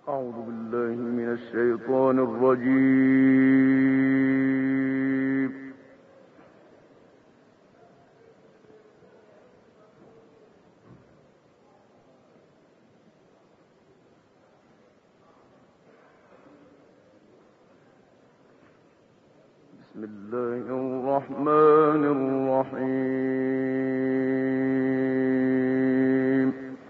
أعوذ بالله من الشيطان الرجيم. بسم الله الرحمن الرحيم.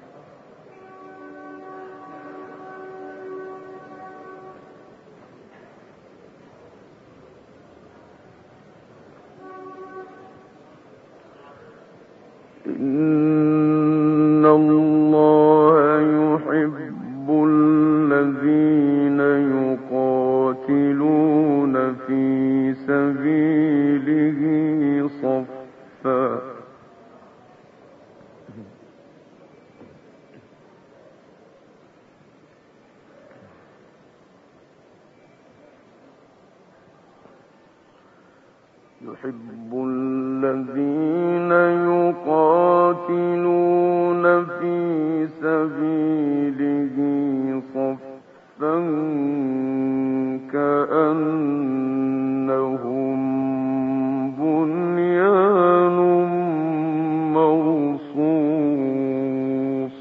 إن الله يحب الذين يقاتلون في سبيله صفا يحب الذين يقاتلون في سبيله صفا كأنهم بنيان مرصوص.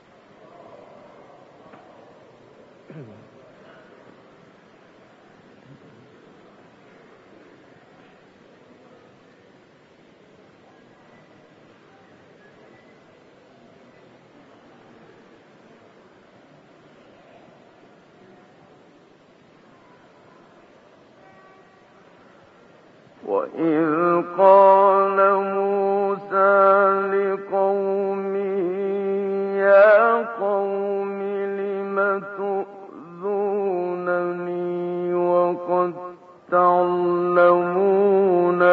وإذ قال موسى لقومه يا قوم لم تؤذونني وقد تعلمون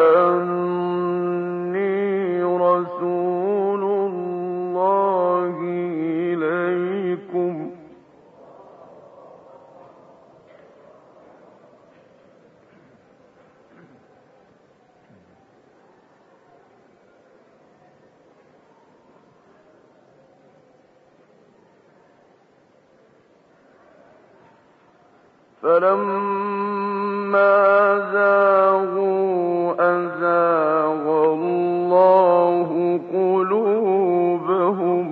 أني رسول الله إليكم فلما زاغوا أزاغ الله قلوبهم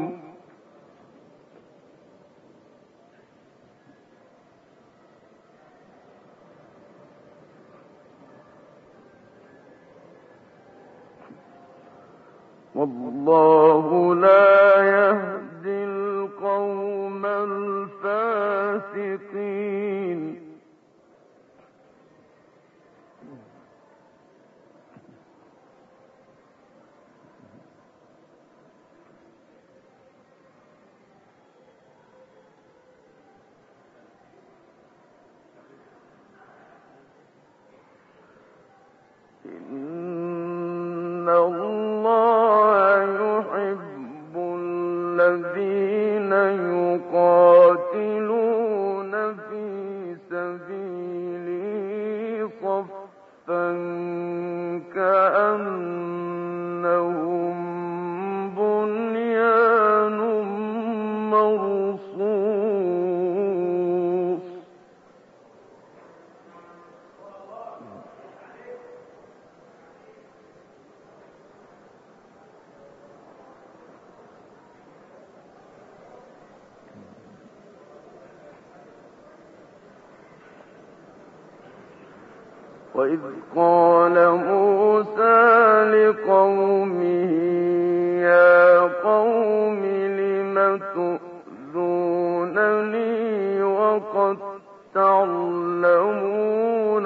والله لا يهدي القوم الفاسقين. إن الله يحب الذين يقاتلون في سبيله صفا كأنهم بنيان مرصوص. وإذ قال موسى لقومه يا قوم لم تؤذونني وقد تعلمون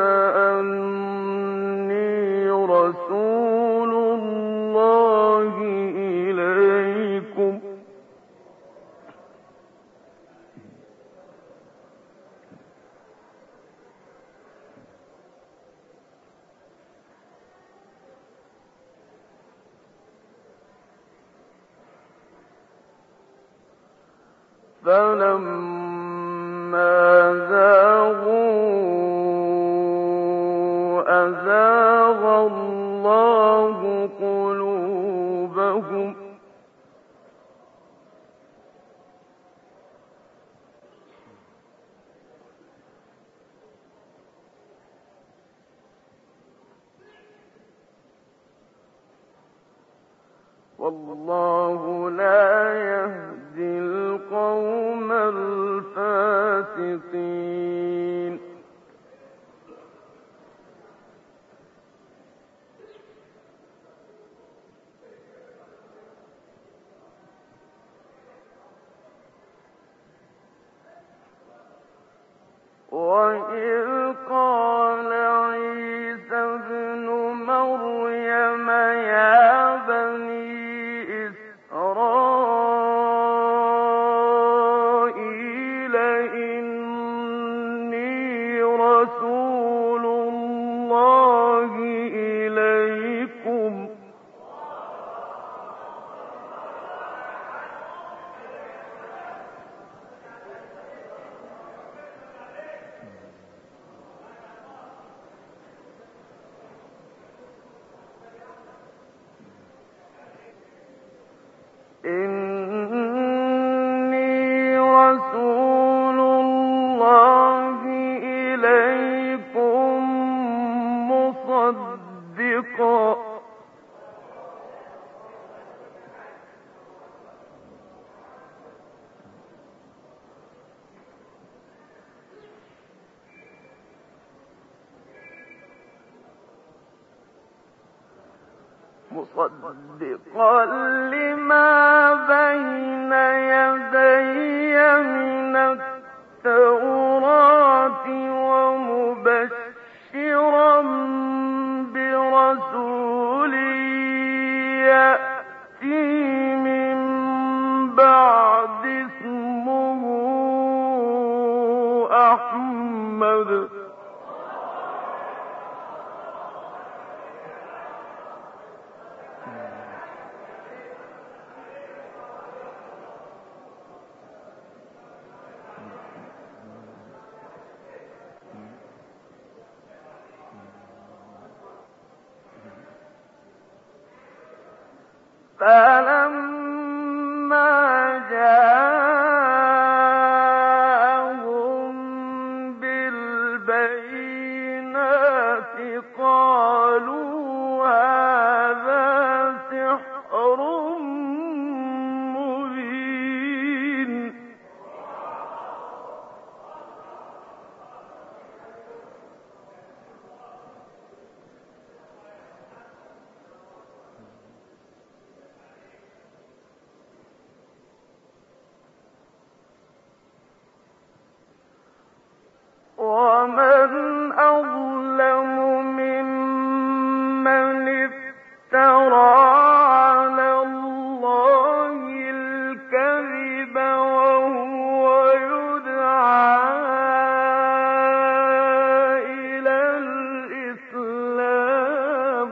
أني رسول الله إليكم فلما زاغوا أزاغ الله قلوبهم والله لا يهدي القوم الفاسقين. وإذ قال عيسى ابن مريم يا بني إسرائيل إني رسول الله إليكم مصدقا لما بين يدي من التوراة ومبشرا برسول يأتي من بعد اسمه أحمد فلما جاءهم بالبينات قالوا هذا سحر مبين. ومن أظلم ممن افترى على الله الكذب وهو يدعى إلى الإسلام.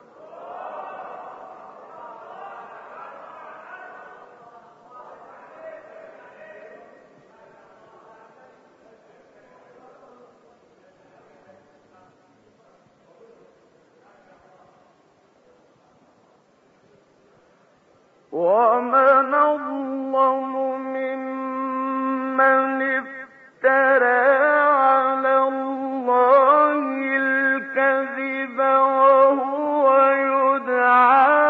ومن أظلم ممن افترى على الله الكذب وهو يدعى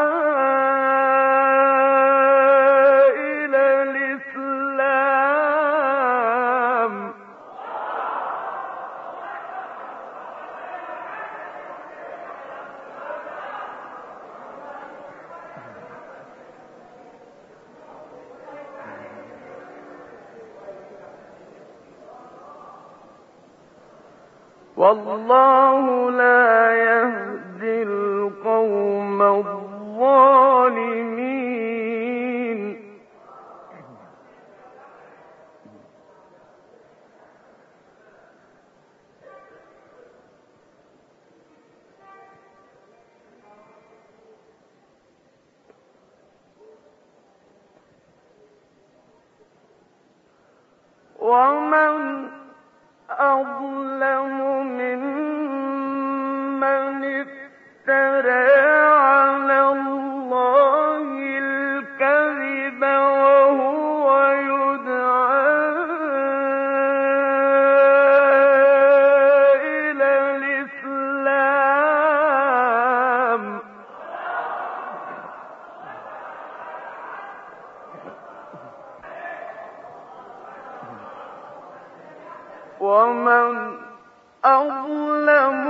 إلى الإسلام. والله لا يهدي القوم الظالمين. ومن أظلم ممن افترى على الله الكذب وهو يدعى إلى الإسلام. ومن أظلم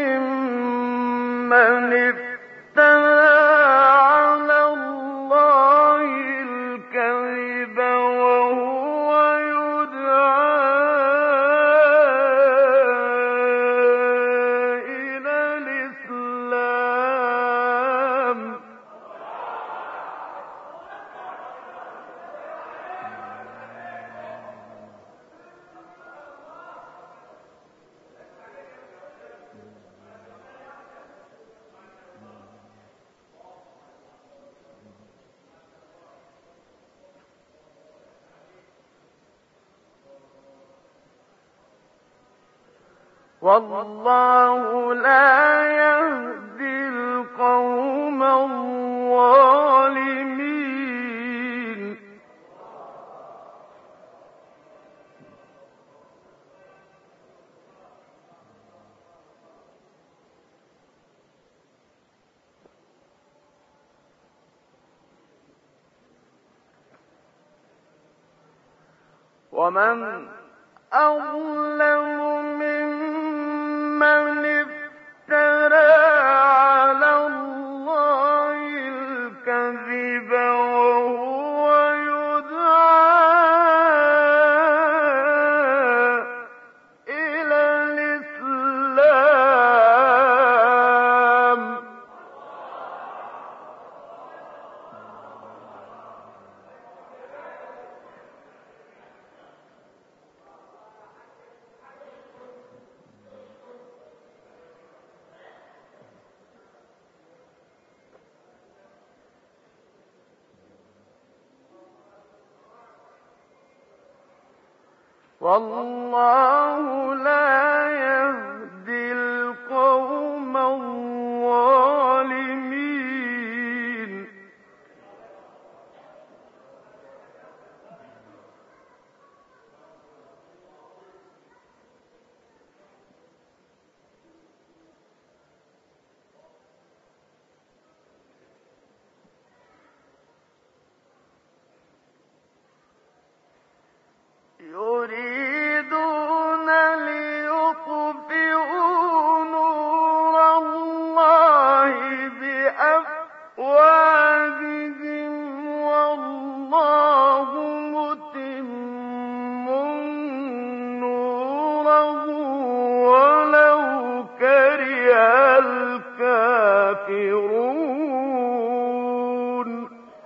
ممن افترى على الله الكذب وهو يدعى إلى الإسلام. والله لا يهدي القوم الظالمين. ومن أظلم ممن افترى على الله الكذب وهو يدعى إلى الإسلام. والله لا يهدي القوم الظالمين. يريدون ليطفئوا نور الله بأفواههم والله متم نوره ولو كره الكافرون.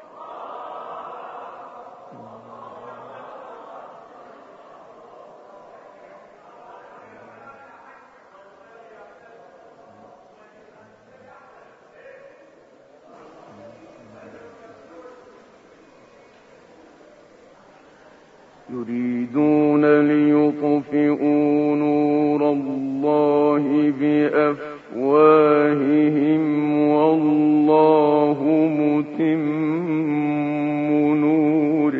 يريدون ليطفئوا نور الله بأفواههم والله متم نوره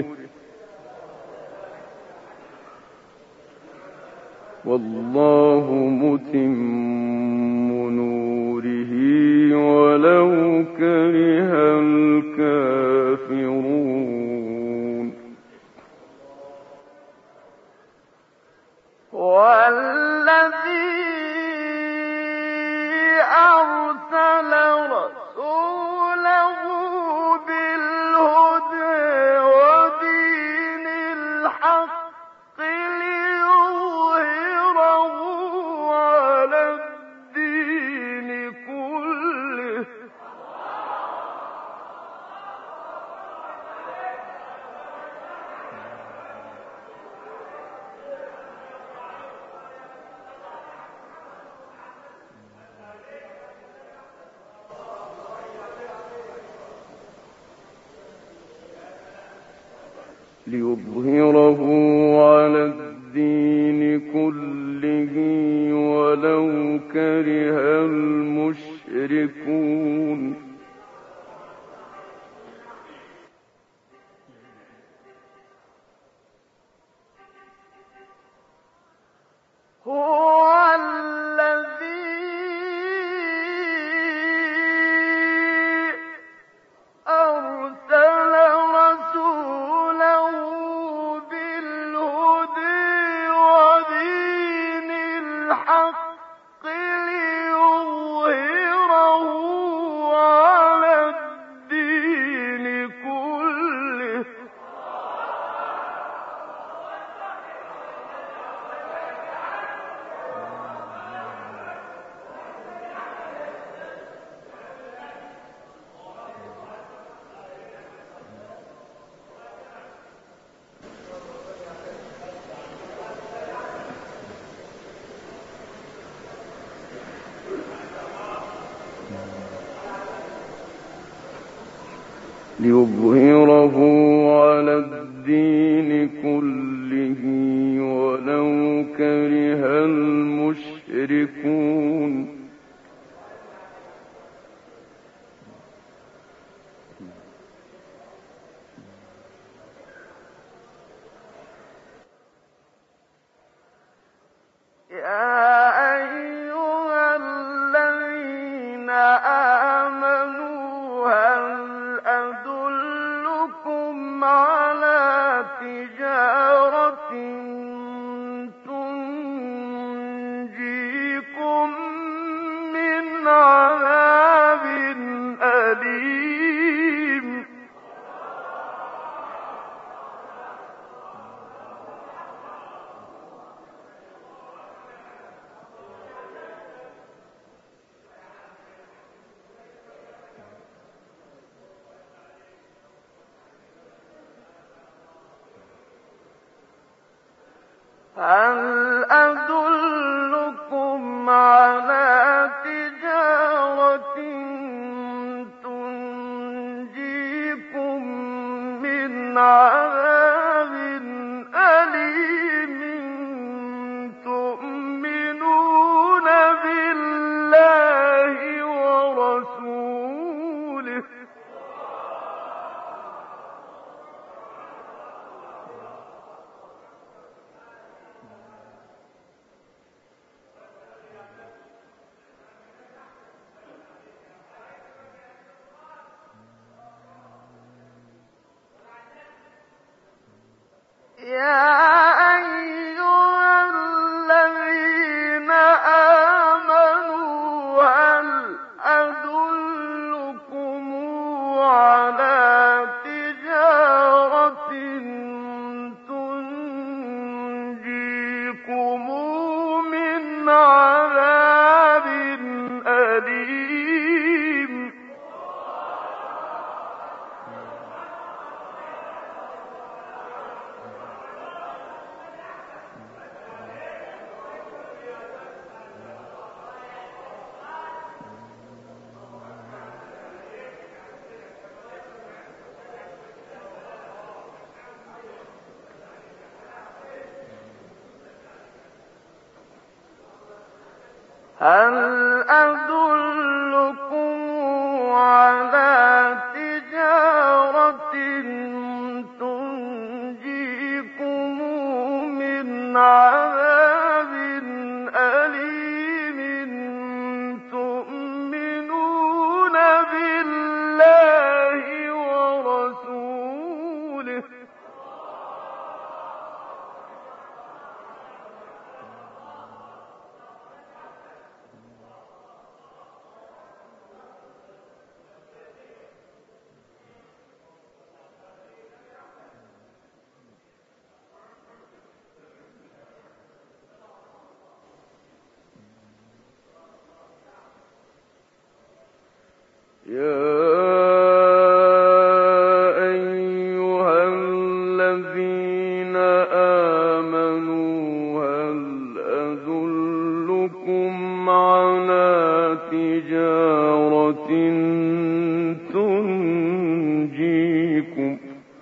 ولو كره الكافرون. والذي أرسل رسوله بالهدى ودين الحق ليظهره على الدين كله ولو كره المشركون. هو الذي أرسل رسوله بالهدى ودين ليظهره على الدين كله ولو كره المشركون. هل أدلكم على تجارة تنجيكم من عذاب أليم تؤمنون بالله ورسوله هل أدلكم على تجارة تنجيكم من عذاب أليم تؤمنون بالله ورسوله يا أيها الذين آمنوا هل أدلكم على تجارة تنجيكم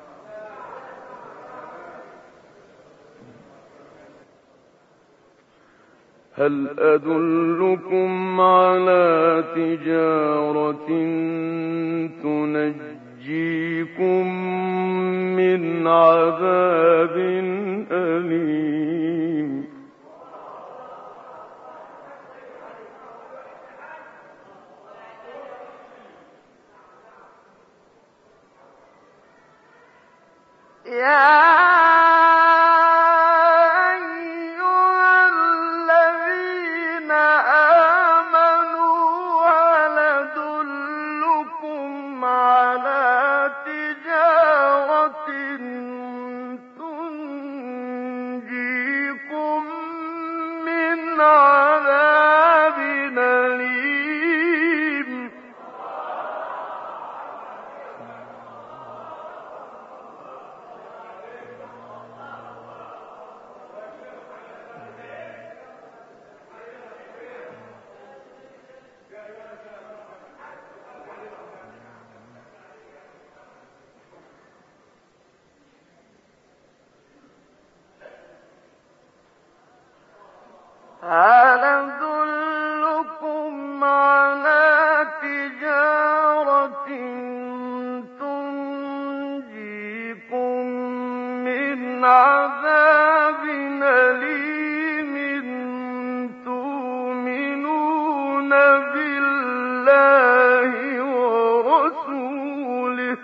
هل أدلكم على تجارة تنجيكم من عذاب أليم على تجارة تنجيكم هل أدلكم على تجارة تنجيكم من عذاب أليم تؤمنون بالله ورسوله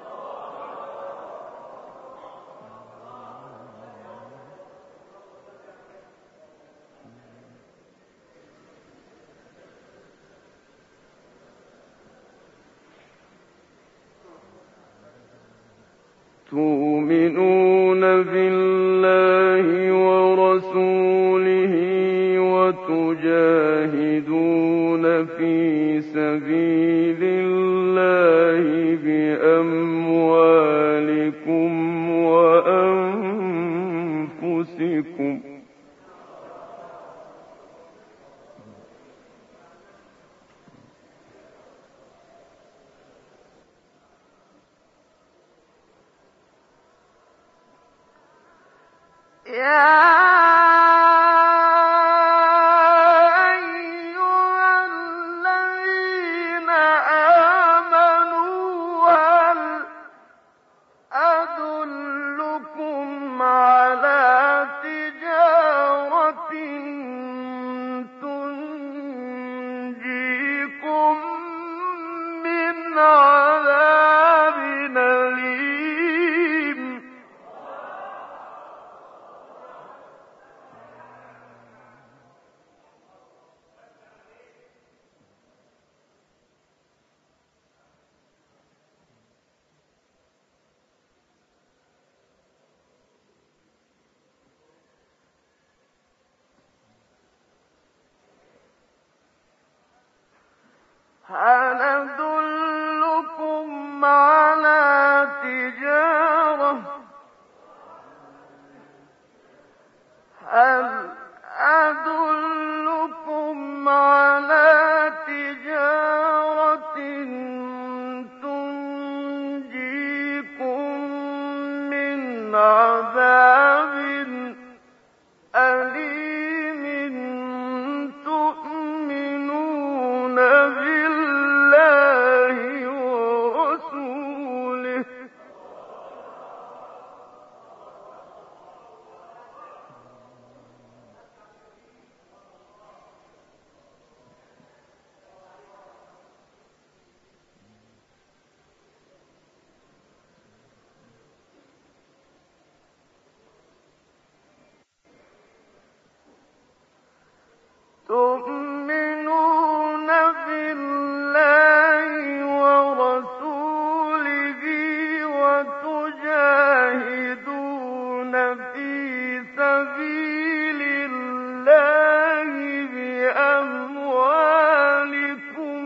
وتجاهدون في سبيل الله بأموالكم وأنفسكم هل أدلكم على تجارة تنجيكم من عذاب أليم تؤمنون بالله ورسوله تؤمنون بالله ورسوله وتجاهدون في سبيل الله بأموالكم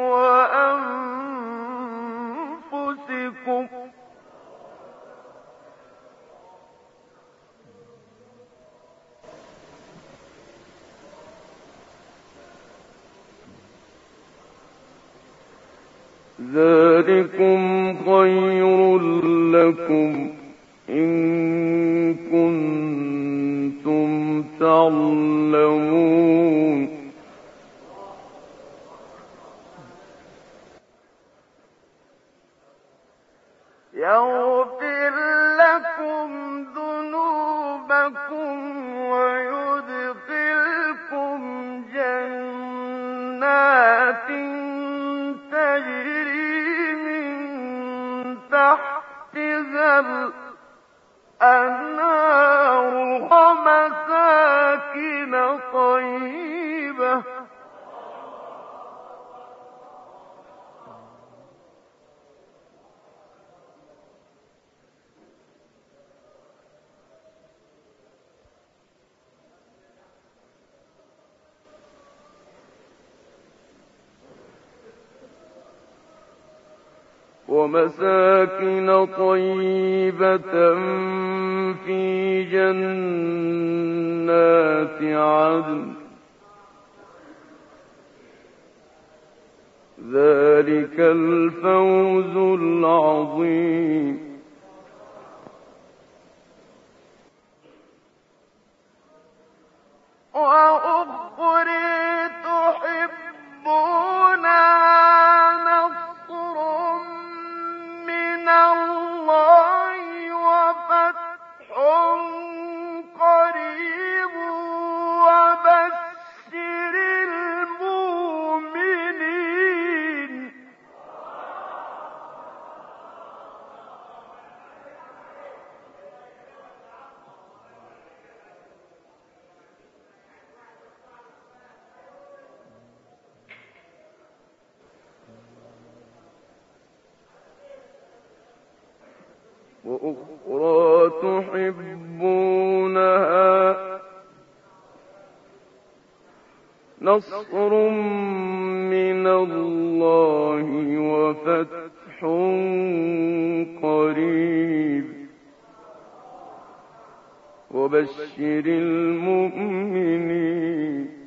وأنفسكم ذلكم خير لكم إن كنتم تعلمون يغفر لكم ذنوبكم ويدخلكم جنات تجري من تحتها الأنهار ومساكن طيبة في جنات عدن ذلك الفوز العظيم وأخرى تحبونها نصر من الله وفتح قريب وبشر المؤمنين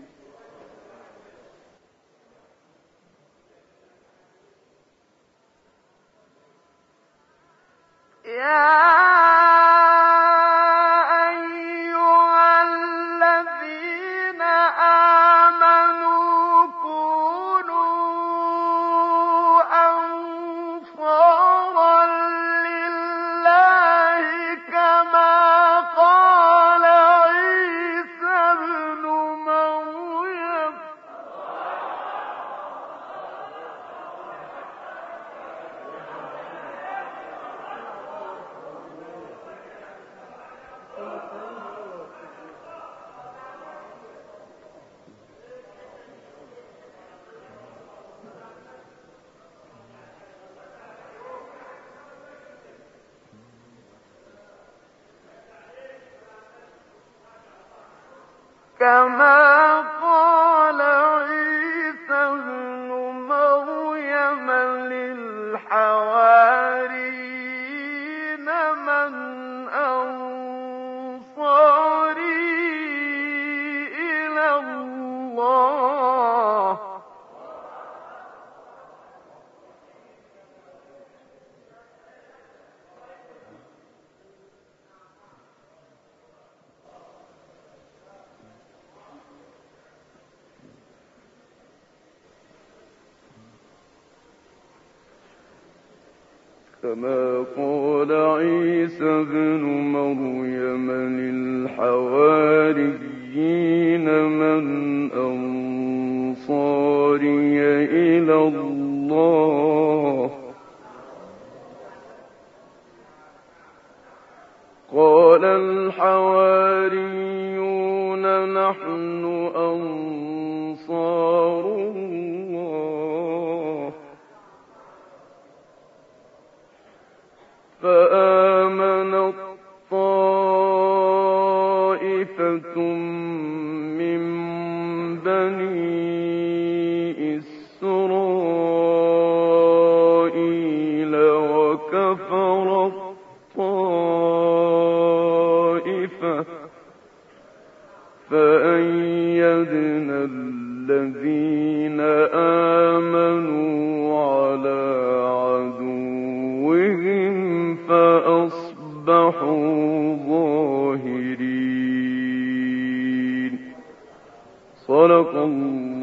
كما قال عيسى ابن مريم للحواريين من أنصاري إلى الله كما قال عيسى ابن مريم للحواريين من أنصاري إلى الله قال الحواريون نحن أنصار الله فآمنت طائفة من بني إسرائيل وكفرت طائفة فأيدنا الذين آمنوا على عدوهم فأصبحوا ظاهرين. صدق الله.